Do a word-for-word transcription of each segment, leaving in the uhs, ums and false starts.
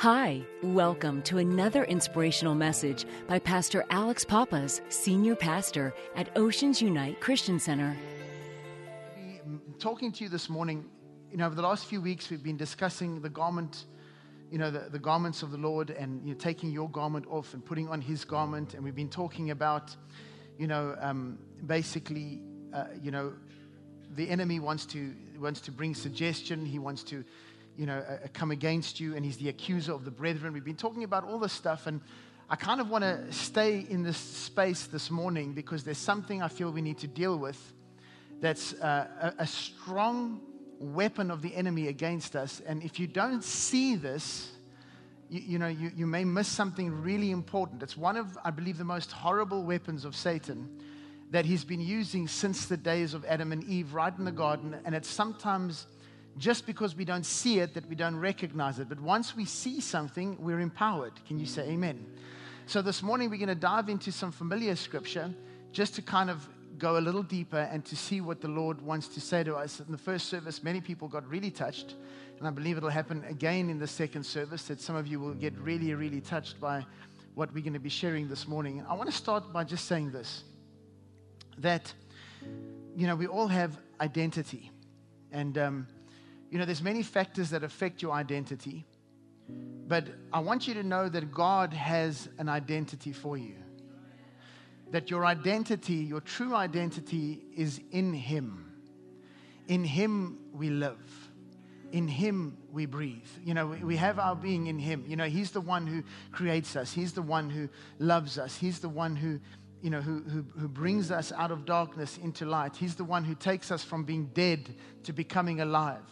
Hi, welcome to another inspirational message by Pastor Alex Pappas, Senior Pastor at Oceans Unite Christian Center. Talking to you this morning, you know, over the last few weeks, we've been discussing the garment, you know, the, the garments of the Lord, and you know, taking your garment off and putting on His garment. And we've been talking about, you know, um, basically, uh, you know, the enemy wants to wants to bring suggestion. He wants to, you know, uh, come against you, and he's the accuser of the brethren. We've been talking about all this stuff, and I kind of want to stay in this space this morning because there's something I feel we need to deal with that's uh, a, a strong weapon of the enemy against us. And if you don't see this, you, you know, you, you may miss something really important. It's one of, I believe, the most horrible weapons of Satan that he's been using since the days of Adam and Eve right in the garden. And it's sometimes just because we don't see it that we don't recognize it. But once we see something, we're empowered. Can you say amen? So this morning we're going to dive into some familiar scripture just to kind of go a little deeper and to see what the Lord wants to say to us. In the first service, many people got really touched. And I believe it'll happen again in the second service, that some of you will get really, really touched by what we're going to be sharing this morning. I want to start by just saying this, that, you know, we all have identity. And, um, You know, there's many factors that affect your identity, but I want you to know that God has an identity for you. That your identity, your true identity is in Him. In Him we live. In Him we breathe. You know, we have our being in Him. You know, He's the one who creates us. He's the one who loves us. He's the one who, you know, who, who, who brings us out of darkness into light. He's the one who takes us from being dead to becoming alive.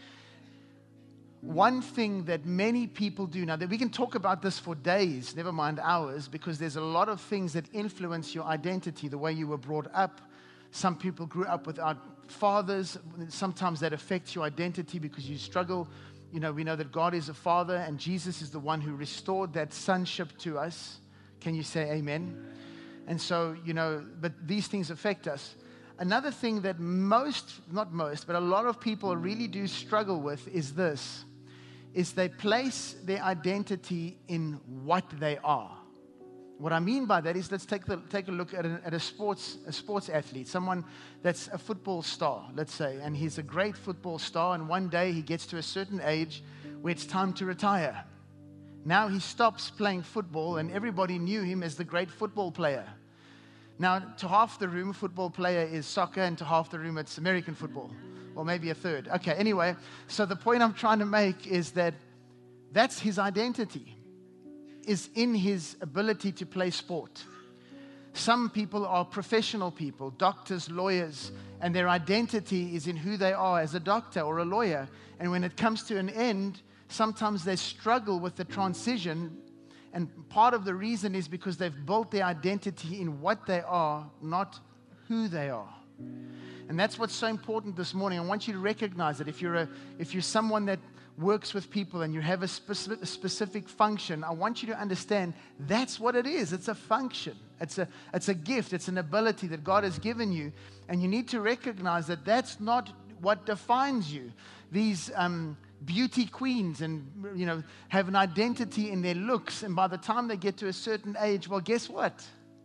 One thing that many people do now, that we can talk about this for days, never mind hours, because there's a lot of things that influence your identity, the way you were brought up. Some people grew up without fathers. Sometimes that affects your identity because you struggle. You know, we know that God is a father and Jesus is the one who restored that sonship to us. Can you say amen? And so, you know, but these things affect us. Another thing that most, not most, but a lot of people really do struggle with is this, is they place their identity in what they are. What I mean by that is, let's take, the, take a look at, a, at a, sports, a sports athlete, someone that's a football star, let's say, and he's a great football star, and one day he gets to a certain age where it's time to retire. Now he stops playing football, and everybody knew him as the great football player. Now, to half the room, football player is soccer, and to half the room, it's American football. Or maybe a third. Okay, anyway, so the point I'm trying to make is that that's his identity, is in his ability to play sport. Some people are professional people, doctors, lawyers, and their identity is in who they are as a doctor or a lawyer. And when it comes to an end, sometimes they struggle with the transition. And part of the reason is because they've built their identity in what they are, not who they are. And that's what's so important this morning. I want you to recognize that if you're a, if you're someone that works with people and you have a specific, a specific function, I want you to understand that's what it is. It's a function. It's a, it's a gift. It's an ability that God has given you. And you need to recognize that that's not what defines you. These um, beauty queens and, you know, have an identity in their looks. And by the time they get to a certain age, well, guess what?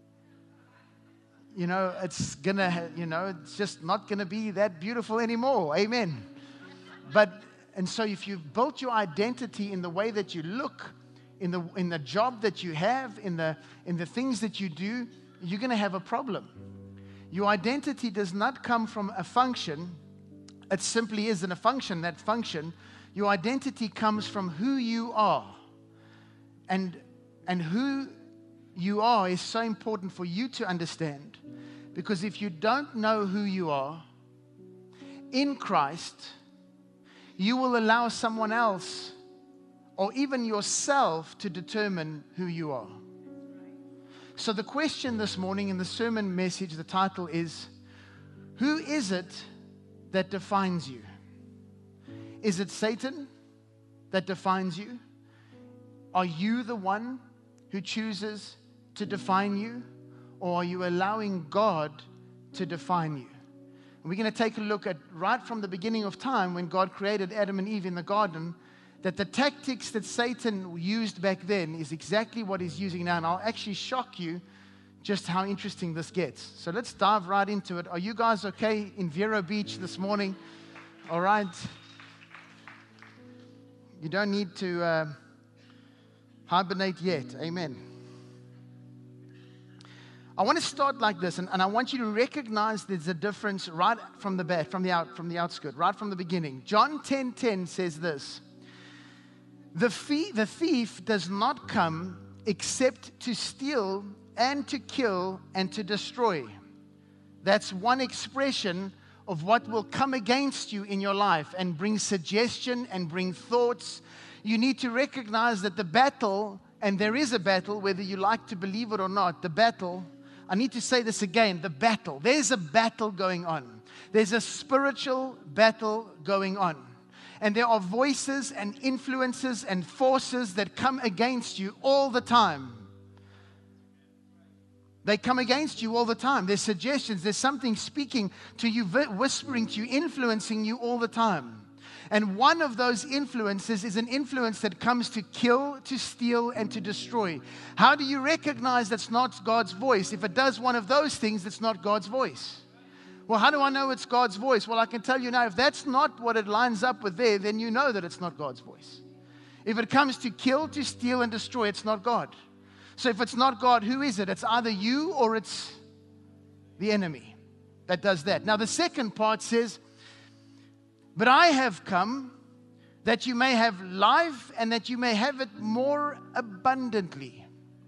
You know, it's gonna, you know, it's just not gonna be that beautiful anymore. Amen. But, and so if you've built your identity in the way that you look, in the in the job that you have, in the in the things that you do, you're gonna have a problem. Your identity does not come from a function. It simply isn't a function, that function. Your identity comes from who you are. And and who you are is so important for you to understand. Because if you don't know who you are in Christ, you will allow someone else or even yourself to determine who you are. So the question this morning in the sermon message, the title is, who is it that defines you? Is it Satan that defines you? Are you the one who chooses to define you? Or are you allowing God to define you? And we're going to take a look at right from the beginning of time when God created Adam and Eve in the garden. that the tactics that Satan used back then is exactly what he's using now. And I'll actually shock you just how interesting this gets. So let's dive right into it. Are you guys okay in Vero Beach this morning? All right. You don't need to uh, hibernate yet. Amen. I want to start like this, and, and I want you to recognize there's a difference right from the bat, from the out, from the outskirt, right from the beginning. John ten ten says this: The, fee, the thief does not come except to steal and to kill and to destroy. That's one expression of what will come against you in your life and bring suggestion and bring thoughts. You need to recognize that the battle, and there is a battle, whether you like to believe it or not, the battle, I need to say this again, the battle. There's a battle going on. There's a spiritual battle going on. And there are voices and influences and forces that come against you all the time. They come against you all the time. There's suggestions. There's something speaking to you, whispering to you, influencing you all the time. And one of those influences is an influence that comes to kill, to steal, and to destroy. How do you recognize that's not God's voice? If it does one of those things, it's not God's voice. Well, how do I know it's God's voice? Well, I can tell you now, if that's not what it lines up with there, then you know that it's not God's voice. If it comes to kill, to steal, and destroy, it's not God. So if it's not God, who is it? It's either you or it's the enemy that does that. Now, the second part says, but I have come that you may have life and that you may have it more abundantly.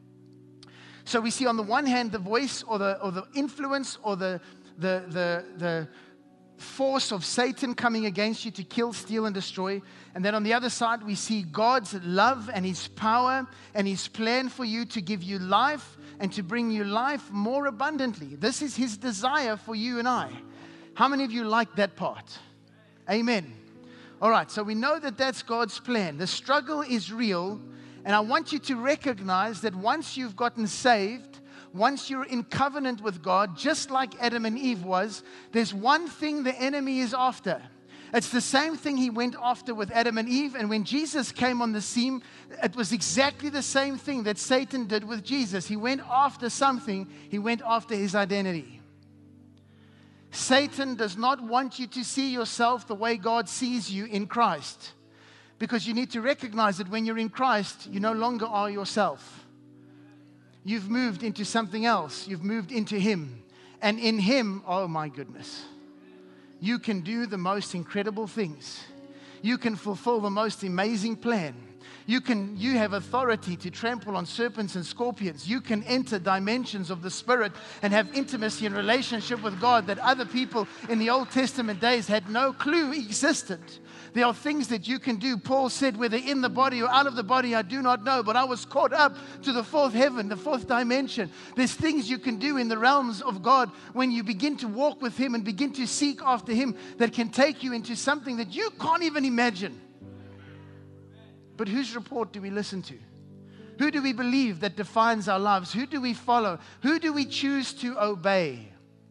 So we see on the one hand the voice or the or the influence or the the the the force of Satan coming against you to kill, steal, and destroy. And then on the other side, we see God's love and His power and His plan for you to give you life and to bring you life more abundantly. This is His desire for you and I. How many of you like that part? Amen. All right, so we know that that's God's plan. The struggle is real, and I want you to recognize that once you've gotten saved, once you're in covenant with God, just like Adam and Eve was, there's one thing the enemy is after. It's the same thing he went after with Adam and Eve. And when Jesus came on the scene, it was exactly the same thing that Satan did with Jesus. He went after something. He went after his identity. Satan does not want you to see yourself the way God sees you in Christ. Because you need to recognize that when you're in Christ, you no longer are yourself. You've moved into something else. You've moved into Him. And in Him, oh my goodness, you can do the most incredible things. You can fulfill the most amazing plan. You can, you have authority to trample on serpents and scorpions. You can enter dimensions of the Spirit and have intimacy and relationship with God that other people in the Old Testament days had no clue existed. There are things that you can do. Paul said, whether in the body or out of the body, I do not know, but I was caught up to the fourth heaven, the fourth dimension. There's things you can do in the realms of God when you begin to walk with Him and begin to seek after Him that can take you into something that you can't even imagine. But whose report do we listen to? Who do we believe that defines our lives? Who do we follow? Who do we choose to obey?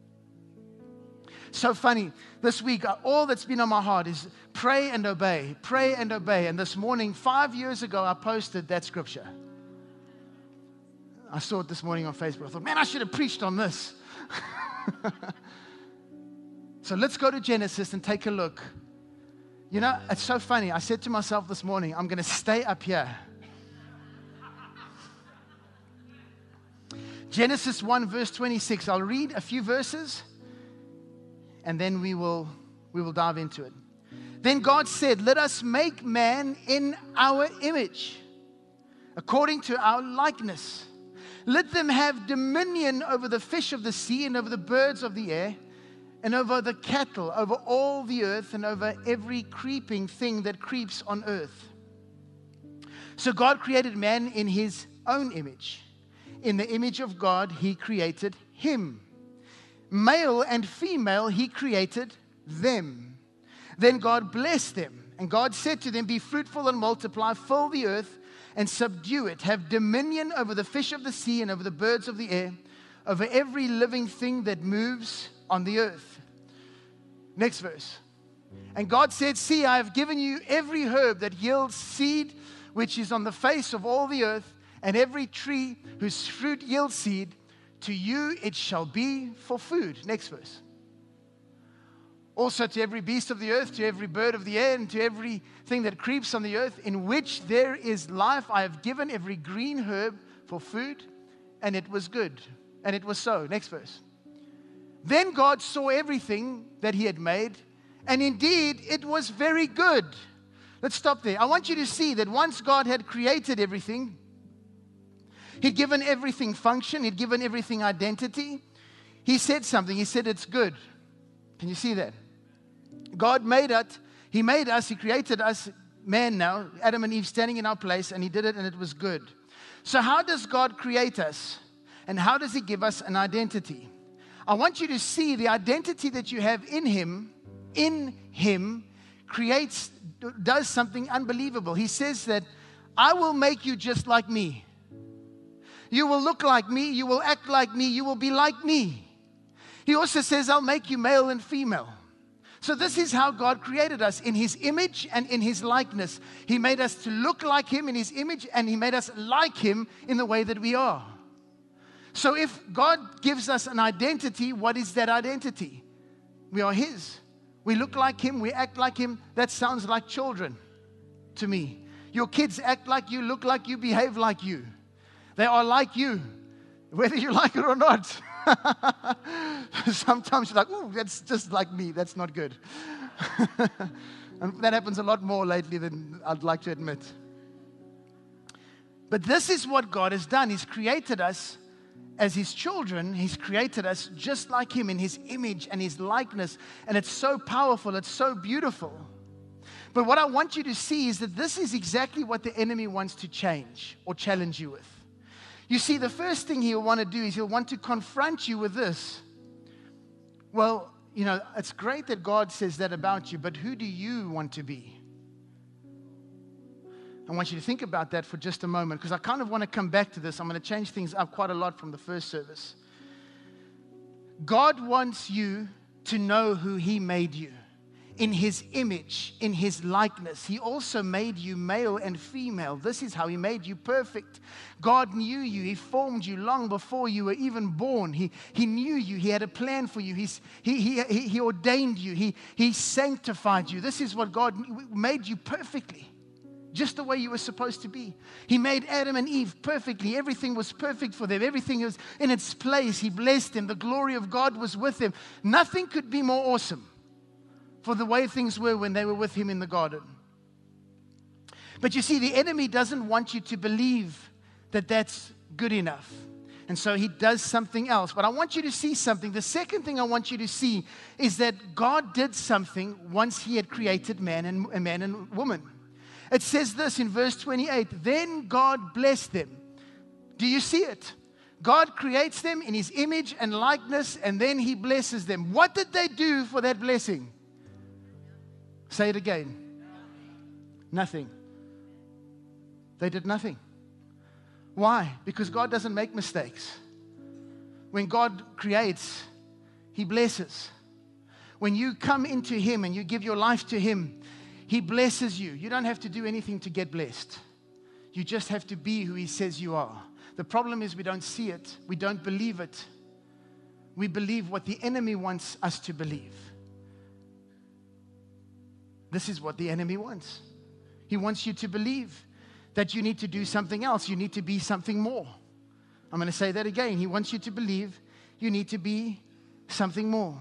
So funny, this week, all that's been on my heart is pray and obey, pray and obey. And this morning, five years ago, I posted that scripture. I saw it this morning on Facebook. I thought, man, I should have preached on this. So let's go to Genesis and take a look. You know, it's so funny. I said to myself this morning, I'm going to stay up here. Genesis one, verse twenty-six. I'll read a few verses, and then we will, we will dive into it. Then God said, let us make man in our image, according to our likeness. Let them have dominion over the fish of the sea and over the birds of the air, and over the cattle, over all the earth, and over every creeping thing that creeps on earth. So God created man in His own image. In the image of God, He created him. Male and female, He created them. Then God blessed them. And God said to them, be fruitful and multiply, fill the earth and subdue it. Have dominion over the fish of the sea and over the birds of the air, over every living thing that moves on the earth. Next verse. And God said, see, I have given you every herb that yields seed, which is on the face of all the earth, and every tree whose fruit yields seed. To you it shall be for food. Next verse. Also to every beast of the earth, to every bird of the air, and to everything that creeps on the earth, in which there is life, I have given every green herb for food. And it was good. And it was so. Next verse. Then God saw everything that he had made, and indeed it was very good. Let's stop there. I want you to see that once God had created everything, he'd given everything function, he'd given everything identity. He said something. He said it's good. Can you see that? God made it. He made us. He created us, man now, Adam and Eve standing in our place, and he did it, and it was good. So how does God create us? And how does he give us an identity? I want you to see the identity that you have in him, in him, creates, does something unbelievable. He says that I will make you just like me. You will look like me. You will act like me. You will be like me. He also says, I'll make you male and female. So this is how God created us, in his image and in his likeness. He made us to look like him in his image, and he made us like him in the way that we are. So if God gives us an identity, what is that identity? We are his. We look like him. We act like him. That sounds like children to me. Your kids act like you, look like you, behave like you. They are like you, whether you like it or not. Sometimes you're like, ooh, that's just like me. That's not good. And that happens a lot more lately than I'd like to admit. But this is what God has done. He's created us as his children. He's created us just like him in his image and his likeness. And it's so powerful. It's so beautiful. But what I want you to see is that this is exactly what the enemy wants to change or challenge you with. You see, the first thing he'll want to do is he'll want to confront you with this. Well, you know, it's great that God says that about you, but who do you want to be? I want you to think about that for just a moment, because I kind of want to come back to this. I'm going to change things up quite a lot from the first service. God wants you to know who he made you. In his image, in his likeness. He also made you male and female. This is how he made you perfect. God knew you. He formed you long before you were even born. He, he knew you. He had a plan for you. He's, he, he, he, he ordained you. He, he sanctified you. This is what God made you perfectly. Just the way you were supposed to be. He made Adam and Eve perfectly. Everything was perfect for them. Everything was in its place. He blessed them. The glory of God was with them. Nothing could be more awesome for the way things were when they were with him in the garden. But you see, the enemy doesn't want you to believe that that's good enough. And so he does something else. But I want you to see something. The second thing I want you to see is that God did something once he had created man and, a man and woman. It says this in verse twenty-eight, then God blessed them. Do you see it? God creates them in his image and likeness, and then he blesses them. What did they do for that blessing? Say it again. Nothing. They did nothing. Why? Because God doesn't make mistakes. When God creates, he blesses. When you come into him and you give your life to him, he blesses you. You don't have to do anything to get blessed. You just have to be who he says you are. The problem is we don't see it. We don't believe it. We believe what the enemy wants us to believe. This is what the enemy wants. He wants you to believe that you need to do something else. You need to be something more. I'm going to say that again. He wants you to believe you need to be something more.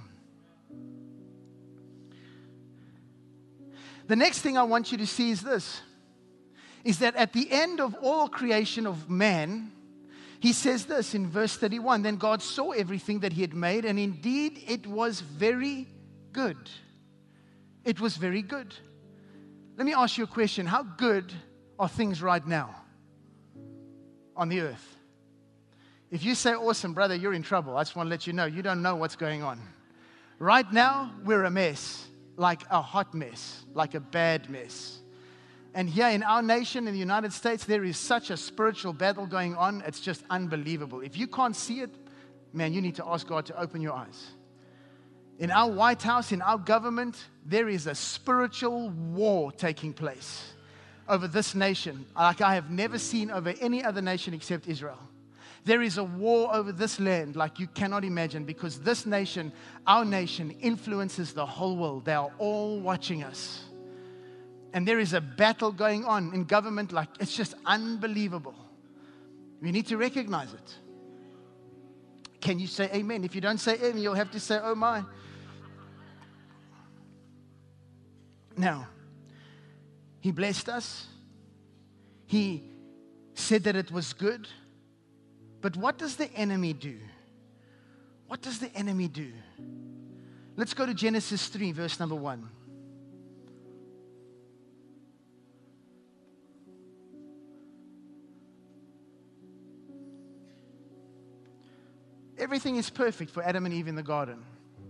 The next thing I want you to see is this, is that at the end of all creation of man, he says this in verse thirty-one, then God saw everything that he had made, and indeed it was very good. It was very good. Let me ask you a question. How good are things right now on the earth? If you say, awesome, brother, you're in trouble. I just want to let you know, you don't know what's going on. Right now, we're a mess, like a hot mess, like a bad mess. And here in our nation, in the United States, there is such a spiritual battle going on. It's just unbelievable. If you can't see it, man, you need to ask God to open your eyes. In our White House, in our government, there is a spiritual war taking place over this nation, like I have never seen over any other nation except Israel. There is a war over this land like you cannot imagine, because this nation, our nation, influences the whole world. They are all watching us. And there is a battle going on in government like it's just unbelievable. We need to recognize it. Can you say amen? If you don't say amen, you'll have to say, oh my. Now, He blessed us. He said that it was good. But what does the enemy do? What does the enemy do? Let's go to Genesis three, verse number one. Everything is perfect for Adam and Eve in the garden.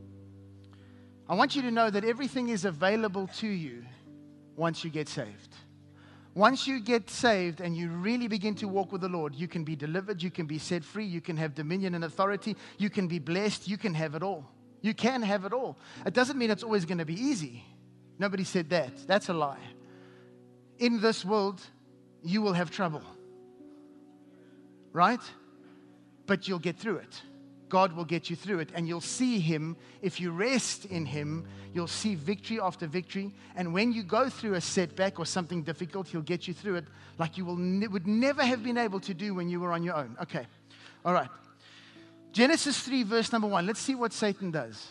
I want you to know that everything is available to you once you get saved. Once you get saved and you really begin to walk with the Lord, you can be delivered, you can be set free, you can have dominion and authority, you can be blessed, you can have it all. You can have it all. It doesn't mean it's always going to be easy. Nobody said that. That's a lie. In this world, you will have trouble. Right? But you'll get through it. God will get you through it, and you'll see Him. If you rest in Him, you'll see victory after victory. And when you go through a setback or something difficult, He'll get you through it like you will ne- would never have been able to do when you were on your own. Okay, all right. Genesis three, verse number one. Let's see what Satan does.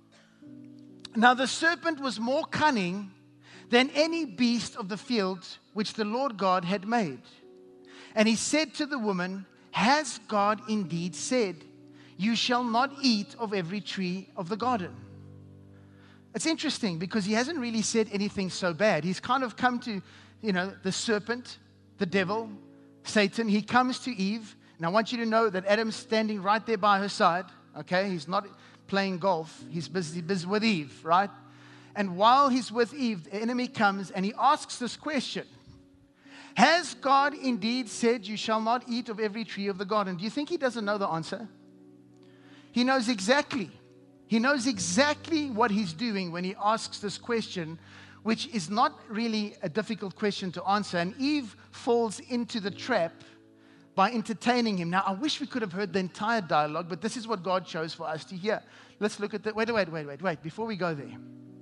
Now the serpent was more cunning than any beast of the field which the Lord God had made. And he said to the woman, has God indeed said, you shall not eat of every tree of the garden? It's interesting because he hasn't really said anything so bad. He's kind of come to, you know, the serpent, the devil, Satan. He comes to Eve. And I want you to know that Adam's standing right there by her side. Okay? He's not playing golf. He's busy, busy with Eve, right? And while he's with Eve, the enemy comes and he asks this question. Has God indeed said you shall not eat of every tree of the garden? Do you think he doesn't know the answer? He knows exactly. He knows exactly what he's doing when he asks this question, which is not really a difficult question to answer. And Eve falls into the trap by entertaining him. Now, I wish we could have heard the entire dialogue, but this is what God chose for us to hear. Let's look at that. Wait, wait, wait, wait, wait. Before we go there,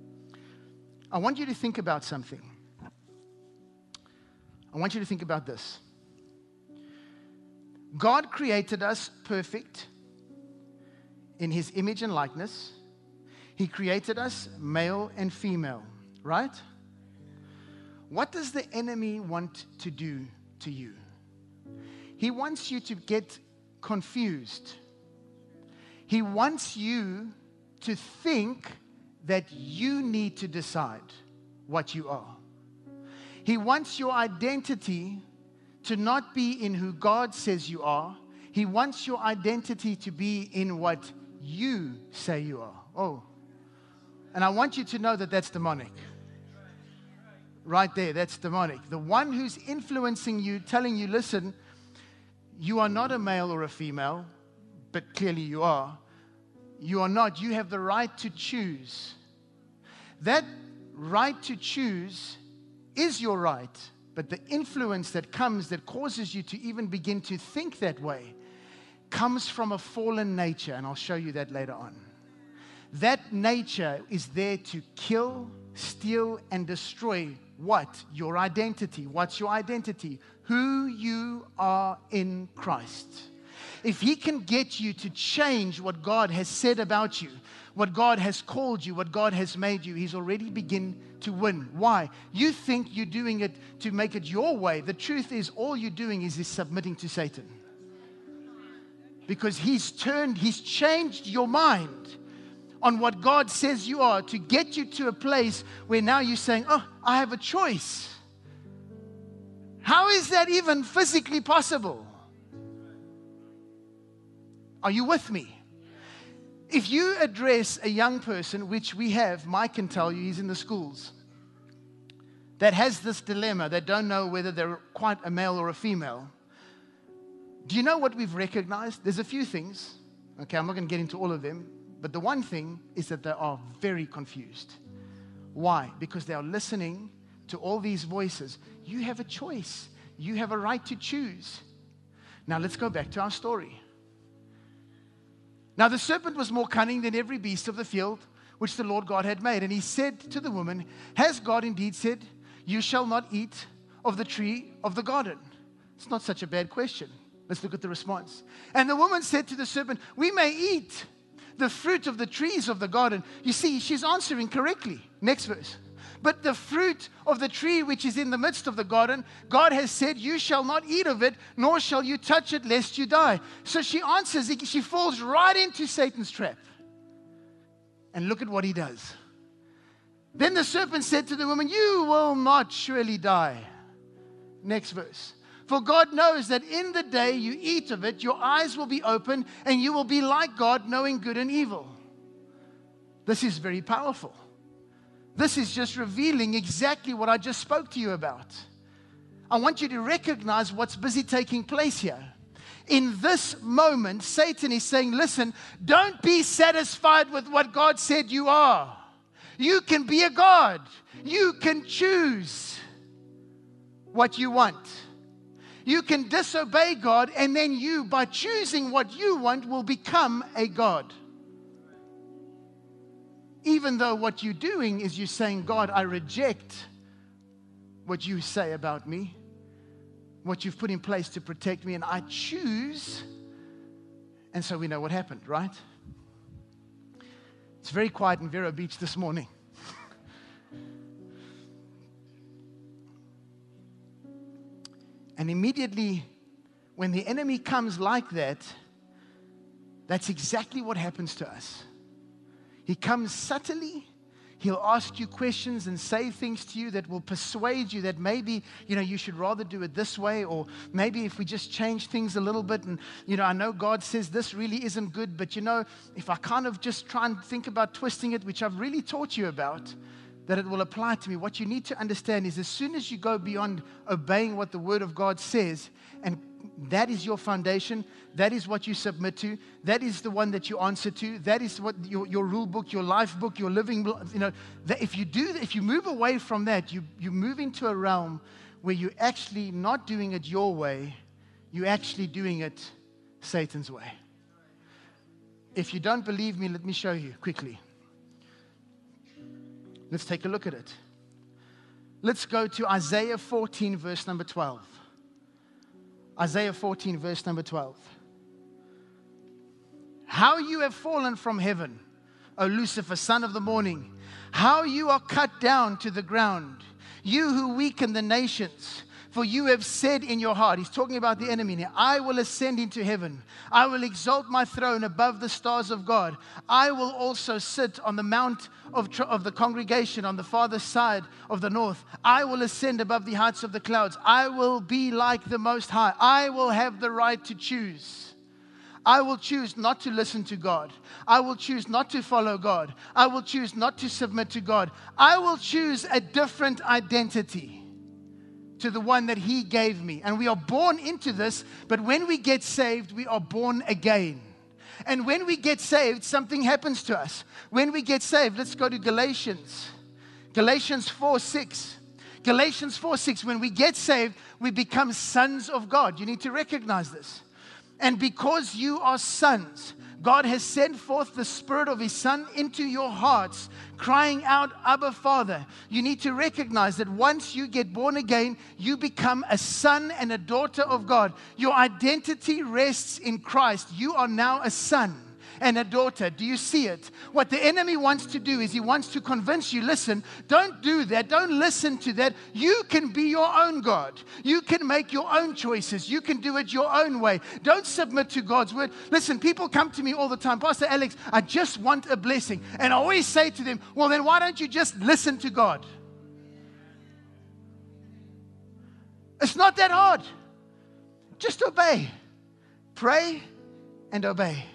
I want you to think about something. I want you to think about this. God created us perfect in His image and likeness. He created us male and female, right? What does the enemy want to do to you? He wants you to get confused. He wants you to think that you need to decide what you are. He wants your identity to not be in who God says you are. He wants your identity to be in what you say you are. Oh. And I want you to know that that's demonic. Right there, that's demonic. The one who's influencing you, telling you, listen, you are not a male or a female, but clearly you are. You are not. You have the right to choose. That right to choose is your right, but the influence that comes that causes you to even begin to think that way comes from a fallen nature, and I'll show you that later on. That nature is there to kill, steal, and destroy what? Your identity. What's your identity? Who you are in Christ. If He can get you to change what God has said about you, what God has called you, what God has made you, He's already begun to win. Why? You think you're doing it to make it your way. The truth is, all you're doing is, is submitting to Satan. Because he's turned, he's changed your mind on what God says you are to get you to a place where now you're saying, oh, I have a choice. How is that even physically possible? Are you with me? If you address a young person, which we have, Mike can tell you, he's in the schools, that has this dilemma, that don't know whether they're quite a male or a female, do you know what we've recognized? There's a few things. Okay, I'm not going to get into all of them. But the one thing is that they are very confused. Why? Because they are listening to all these voices. You have a choice. You have a right to choose. Now let's go back to our story. Now the serpent was more cunning than every beast of the field which the Lord God had made. And he said to the woman, has God indeed said, you shall not eat of the tree of the garden? It's not such a bad question. Let's look at the response. And the woman said to the serpent, we may eat the fruit of the trees of the garden. You see, she's answering correctly. Next verse. But the fruit of the tree which is in the midst of the garden, God has said, you shall not eat of it, nor shall you touch it, lest you die. So she answers, she falls right into Satan's trap. And look at what he does. Then the serpent said to the woman, you will not surely die. Next verse. For God knows that in the day you eat of it, your eyes will be open, and you will be like God, knowing good and evil. This is very powerful. This is just revealing exactly what I just spoke to you about. I want you to recognize what's busy taking place here. In this moment, Satan is saying, listen, don't be satisfied with what God said you are. You can be a God. You can choose what you want. You can disobey God, and then you, by choosing what you want, will become a God. Even though what you're doing is you're saying, God, I reject what you say about me, what you've put in place to protect me, and I choose. And so we know what happened, right? It's very quiet in Vero Beach this morning. And immediately, when the enemy comes like that, that's exactly what happens to us. He comes subtly. He'll ask you questions and say things to you that will persuade you that maybe, you know, you should rather do it this way, or maybe if we just change things a little bit, and, you know, I know God says this really isn't good, but, you know, if I kind of just try and think about twisting it, which I've really taught you about, that it will apply to me. What you need to understand is as soon as you go beyond obeying what the Word of God says, and that is your foundation, that is what you submit to, that is the one that you answer to, that is what your, your rule book, your life book, your living, you know, that if you do, if you move away from that, you, you move into a realm where you're actually not doing it your way, you're actually doing it Satan's way. If you don't believe me, let me show you quickly. Let's take a look at it. Let's go to Isaiah fourteen, verse number twelve. Isaiah fourteen, verse number twelve. How you have fallen from heaven, O Lucifer, son of the morning. How you are cut down to the ground, you who weaken the nations. For you have said in your heart, he's talking about the enemy now, I will ascend into heaven. I will exalt my throne above the stars of God. I will also sit on the mount of, of the congregation on the farther side of the north. I will ascend above the heights of the clouds. I will be like the Most High. I will have the right to choose. I will choose not to listen to God. I will choose not to follow God. I will choose not to submit to God. I will choose a different identity to the one that He gave me. And we are born into this, but when we get saved, we are born again. And when we get saved, something happens to us. When we get saved, let's go to Galatians. Galatians four six. Galatians four six. When we get saved, we become sons of God. You need to recognize this. And because you are sons, God has sent forth the Spirit of His Son into your hearts, crying out, Abba, Father. You need to recognize that once you get born again, you become a son and a daughter of God. Your identity rests in Christ. You are now a son and a daughter. Do you see it? What the enemy wants to do is he wants to convince you, listen, don't do that. Don't listen to that. You can be your own God. You can make your own choices. You can do it your own way. Don't submit to God's word. Listen, people come to me all the time, Pastor Alex, I just want a blessing. And I always say to them, well, then why don't you just listen to God? It's not that hard. Just obey. Pray and obey.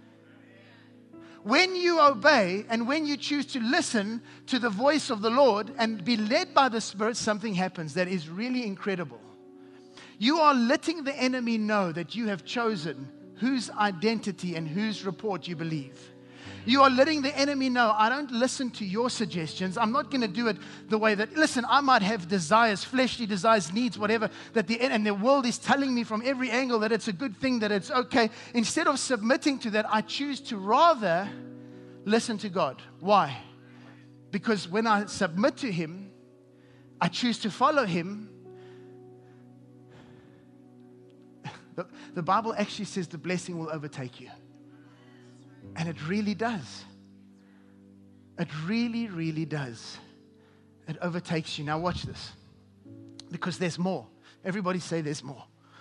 When you obey and when you choose to listen to the voice of the Lord and be led by the Spirit, something happens that is really incredible. You are letting the enemy know that you have chosen whose identity and whose report you believe. You are letting the enemy know, I don't listen to your suggestions. I'm not going to do it the way that, listen, I might have desires, fleshly desires, needs, whatever, that the, and the world is telling me from every angle that it's a good thing, that it's okay. Instead of submitting to that, I choose to rather listen to God. Why? Because when I submit to Him, I choose to follow Him. The, the Bible actually says the blessing will overtake you. And it really does. It really, really does. It overtakes you. Now watch this. Because there's more. Everybody say there's more.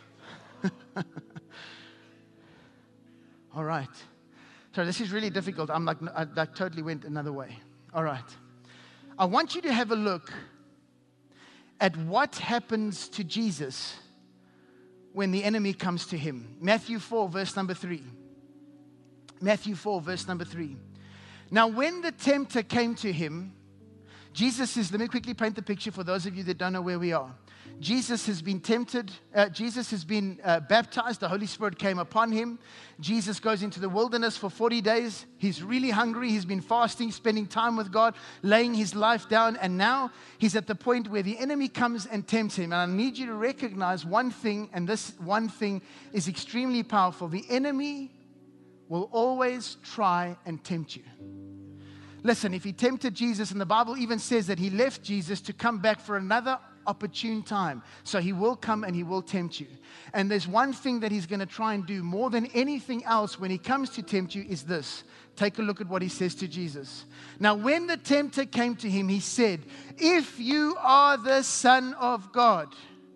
All right. So this is really difficult. I'm like, I, I totally went another way. All right. I want you to have a look at what happens to Jesus when the enemy comes to Him. Matthew four, verse number three. Matthew four, verse number three. Now, when the tempter came to Him, Jesus is, let me quickly paint the picture for those of you that don't know where we are. Jesus has been tempted. Uh, Jesus has been uh, baptized. The Holy Spirit came upon Him. Jesus goes into the wilderness for forty days. He's really hungry. He's been fasting, spending time with God, laying His life down. And now He's at the point where the enemy comes and tempts Him. And I need you to recognize one thing, and this one thing is extremely powerful. The enemy will always try and tempt you. Listen, if he tempted Jesus, and the Bible even says that He left Jesus to come back for another opportune time. So He will come and He will tempt you. And there's one thing that He's going to try and do more than anything else when He comes to tempt you is this. Take a look at what He says to Jesus. Now, when the tempter came to Him, He said, if you are the Son of God.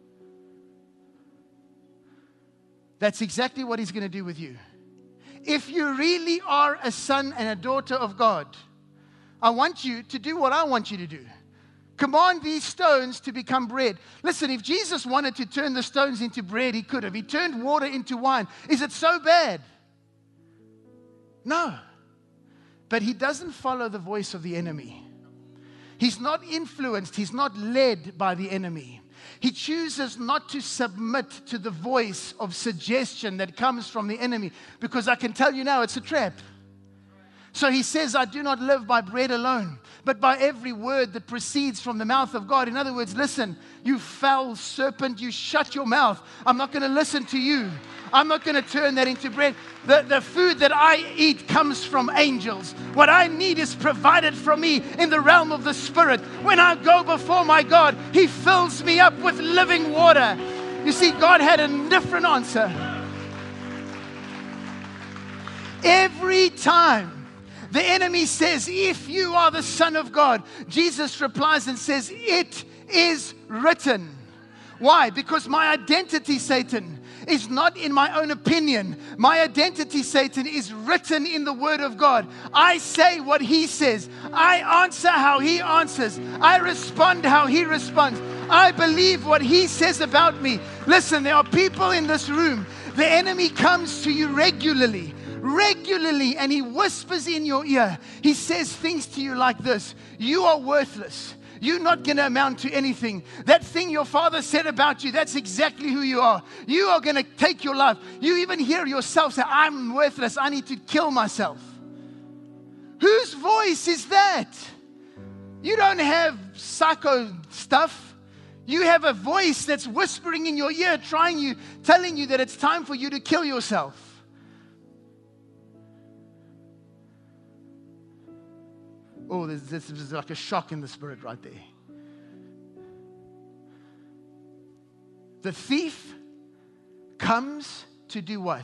That's exactly what He's going to do with you. If you really are a son and a daughter of God, I want you to do what I want you to do. Command these stones to become bread. Listen, if Jesus wanted to turn the stones into bread, He could have. He turned water into wine. Is it so bad? No. But He doesn't follow the voice of the enemy. He's not influenced. He's not led by the enemy. He chooses not to submit to the voice of suggestion that comes from the enemy, because I can tell you now it's a trap. So He says, I do not live by bread alone, but by every word that proceeds from the mouth of God. In other words, listen, you foul serpent, you shut your mouth. I'm not going to listen to you. I'm not going to turn that into bread. The, the food that I eat comes from angels. What I need is provided from me in the realm of the Spirit. When I go before my God, He fills me up with living water. You see, God had a different answer. Every time the enemy says, if you are the Son of God, Jesus replies and says, it is written. Why? Because my identity, Satan, is not in my own opinion. My identity, Satan, is written in the Word of God. I say what He says. I answer how He answers. I respond how He responds. I believe what He says about me. Listen, there are people in this room. The enemy comes to you regularly. Regularly, and he whispers in your ear. He says things to you like this. You are worthless. You're not going to amount to anything. That thing your father said about you, that's exactly who you are. You are going to take your life. You even hear yourself say, I'm worthless. I need to kill myself. Whose voice is that? You don't have psycho stuff. You have a voice that's whispering in your ear, trying you, telling you that it's time for you to kill yourself. Oh, this, this is like a shock in the spirit right there. The thief comes to do what?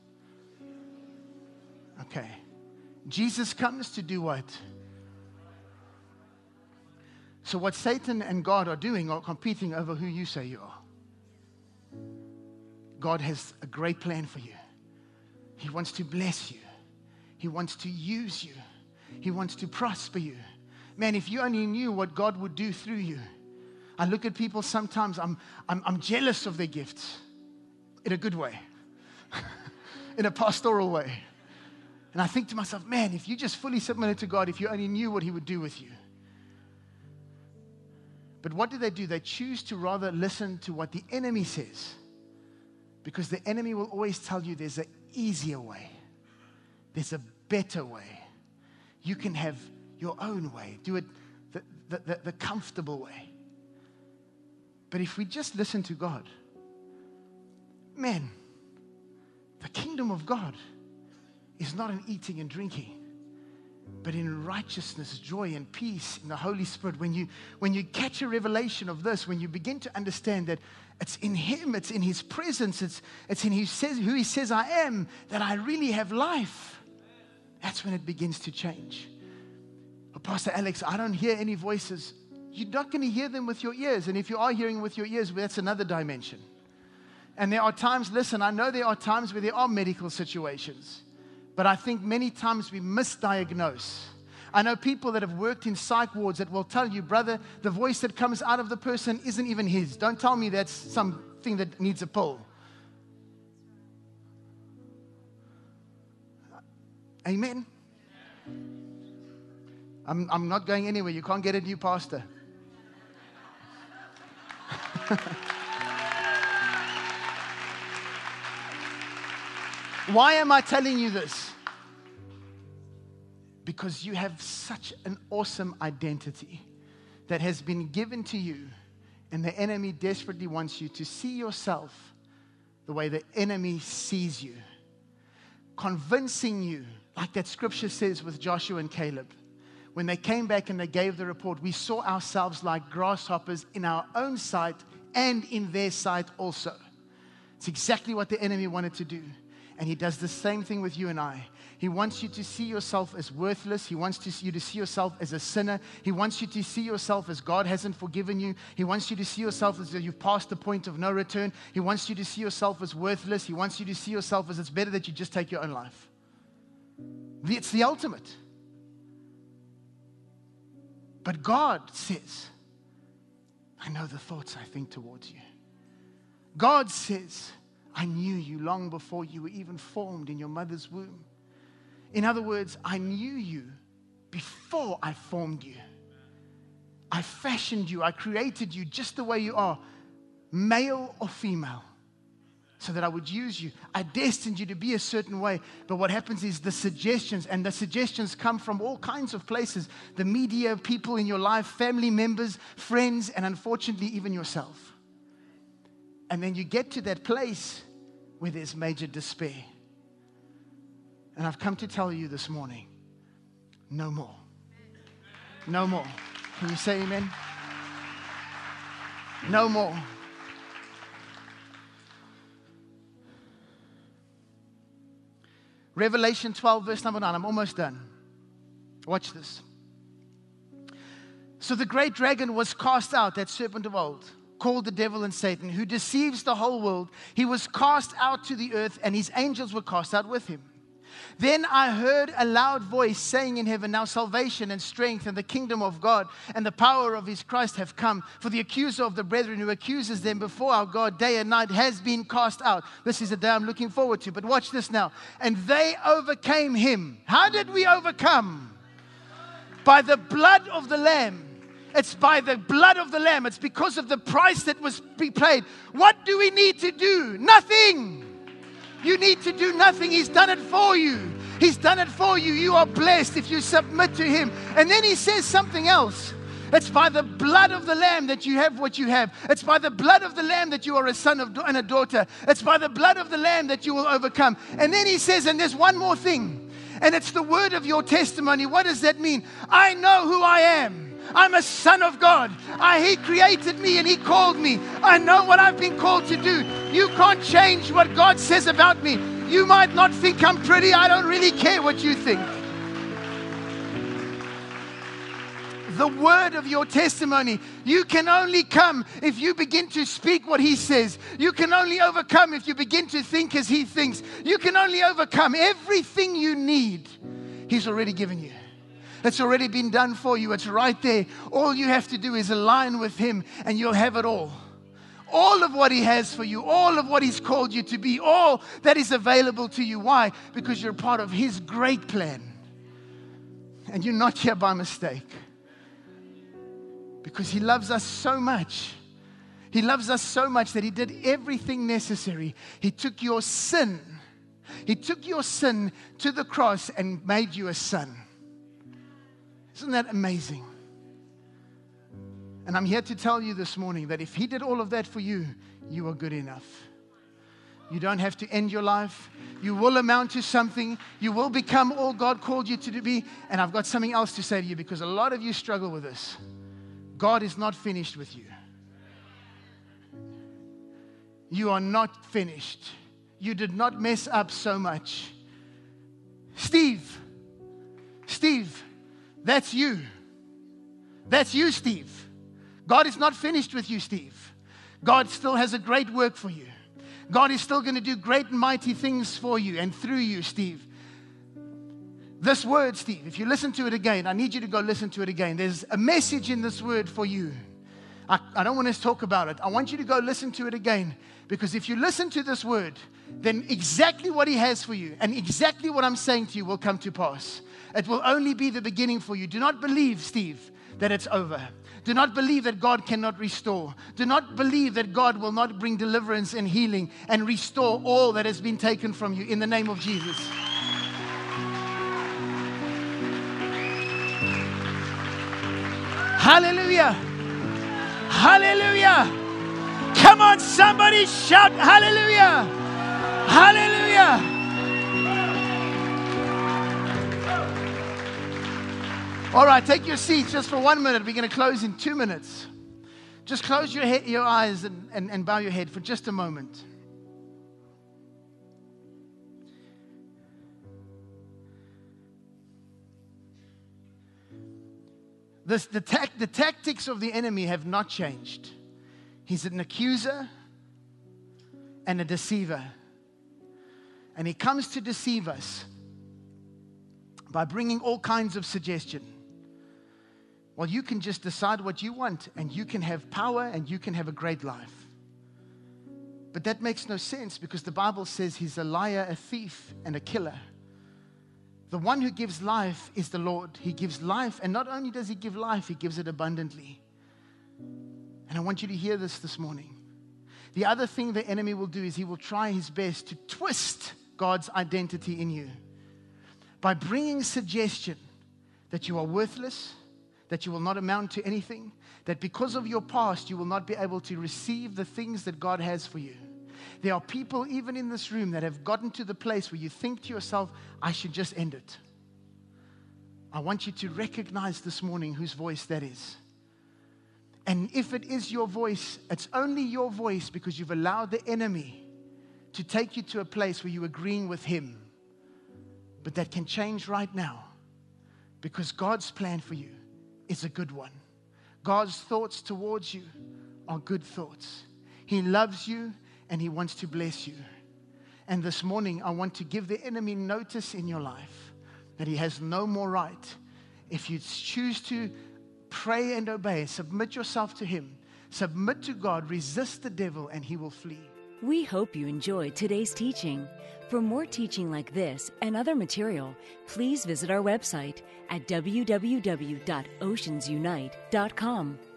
Okay. Jesus comes to do what? So what Satan and God are doing are competing over who you say you are. God has a great plan for you. He wants to bless you. He wants to use you. He wants to prosper you. Man, if you only knew what God would do through you. I look at people sometimes, I'm, I'm, I'm jealous of their gifts. In a good way. In a pastoral way. And I think to myself, man, if you just fully submitted to God, if you only knew what He would do with you. But what do they do? They choose to rather listen to what the enemy says. Because the enemy will always tell you there's an easier way. There's a better way. you can have your own way. Do it the, the, the, the comfortable way. But if we just listen to God, man, the kingdom of God is not in eating and drinking, but in righteousness, joy, and peace in the Holy Spirit. When you, when you catch a revelation of this, when you begin to understand that it's in Him, it's in His presence, it's, it's in He says, who He says I am, that I really have life, that's when it begins to change. Oh, Pastor Alex, I don't hear any voices. You're not going to hear them with your ears. And if you are hearing with your ears, well, that's another dimension. And there are times, listen, I know there are times where there are medical situations. But I think many times we misdiagnose. I know people that have worked in psych wards that will tell you, brother, the voice that comes out of the person isn't even his. Don't tell me that's something that needs a pill. Amen. I'm, I'm not going anywhere. You can't get a new pastor. Why am I telling you this? Because you have such an awesome identity that has been given to you, and the enemy desperately wants you to see yourself the way the enemy sees you, convincing you, like that scripture says with Joshua and Caleb. When they came back and they gave the report, we saw ourselves like grasshoppers in our own sight and in their sight also. It's exactly what the enemy wanted to do. And he does the same thing with you and I. He wants you to see yourself as worthless. He wants to see you to see yourself as a sinner. He wants you to see yourself as God hasn't forgiven you. He wants you to see yourself as you've passed the point of no return. He wants you to see yourself as worthless. He wants you to see yourself as it's better that you just take your own life. It's the ultimate. But God says, I know the thoughts I think towards you. God says, I knew you long before you were even formed in your mother's womb. In other words, I knew you before I formed you. I fashioned you. I created you just the way you are, male or female, so that I would use you. I destined you to be a certain way. But what happens is the suggestions, and the suggestions come from all kinds of places. The media, people in your life, family members, friends, and unfortunately even yourself. And then you get to that place where there's major despair. And I've come to tell you this morning, no more. No more. Can you say amen? No more. Revelation twelve, verse number nine. I'm almost done. Watch this. So the great dragon was cast out, that serpent of old, called the devil and Satan, who deceives the whole world. He was cast out to the earth, and his angels were cast out with him. Then I heard a loud voice saying in heaven, now salvation and strength and the kingdom of God and the power of his Christ have come. For the accuser of the brethren who accuses them before our God day and night has been cast out. This is a day I'm looking forward to. But watch this now. And they overcame him. How did we overcome? By the blood of the Lamb. It's by the blood of the Lamb. It's because of the price that was paid. What do we need to do? Nothing. You need to do nothing. He's done it for you. He's done it for you. You are blessed if you submit to him. And then he says something else. It's by the blood of the Lamb that you have what you have. It's by the blood of the Lamb that you are a son of, and a daughter. It's by the blood of the Lamb that you will overcome. And then he says, and there's one more thing. And it's the word of your testimony. What does that mean? I know who I am. I'm a son of God. I, he created me and he called me. I know what I've been called to do. You can't change what God says about me. You might not think I'm pretty. I don't really care what you think. The word of your testimony. You can only come if you begin to speak what he says. You can only overcome if you begin to think as he thinks. You can only overcome everything you need. He's already given you. It's already been done for you. It's right there. All you have to do is align with him and you'll have it all. All of what he has for you, all of what he's called you to be, all that is available to you. Why? Because you're part of his great plan. And you're not here by mistake. Because he loves us so much. He loves us so much that he did everything necessary. He took your sin. He took your sin to the cross and made you a son. Isn't that amazing? And I'm here to tell you this morning that if He did all of that for you, you are good enough. You don't have to end your life. You will amount to something. You will become all God called you to be. And I've got something else to say to you, because a lot of you struggle with this. God is not finished with you. You are not finished. You did not mess up so much. Steve, Steve, that's you. That's you, Steve. God is not finished with you, Steve. God still has a great work for you. God is still going to do great and mighty things for you and through you, Steve. This word, Steve, if you listen to it again, I need you to go listen to it again. There's a message in this word for you. I, I don't want to talk about it. I want you to go listen to it again, because if you listen to this word, then exactly what He has for you and exactly what I'm saying to you will come to pass. It will only be the beginning for you. Do not believe, Steve, that it's over. Do not believe that God cannot restore. Do not believe that God will not bring deliverance and healing and restore all that has been taken from you in the name of Jesus. Hallelujah. Hallelujah. Come on, somebody shout hallelujah. Hallelujah. All right, take your seats just for one minute. We're going to close in two minutes. Just close your, head, your eyes and, and, and bow your head for just a moment. This, the, ta- the tactics of the enemy have not changed. He's an accuser and a deceiver. And he comes to deceive us by bringing all kinds of suggestion. Well, you can just decide what you want, and you can have power, and you can have a great life. But that makes no sense, because the Bible says he's a liar, a thief, and a killer. The one who gives life is the Lord. He gives life, and not only does He give life, He gives it abundantly. And I want you to hear this this morning. The other thing the enemy will do is he will try his best to twist God's identity in you by bringing suggestion that you are worthless, that you will not amount to anything, that because of your past, you will not be able to receive the things that God has for you. There are people even in this room that have gotten to the place where you think to yourself, I should just end it. I want you to recognize this morning whose voice that is. And if it is your voice, it's only your voice because you've allowed the enemy to take you to a place where you're agreeing with him. But that can change right now, because God's plan for you is a good one. God's thoughts towards you are good thoughts. He loves you and He wants to bless you. And this morning, I want to give the enemy notice in your life that he has no more right. If you choose to pray and obey, submit yourself to Him, submit to God, resist the devil, and he will flee. We hope you enjoyed today's teaching. For more teaching like this and other material, please visit our website at w w w dot oceans unite dot com.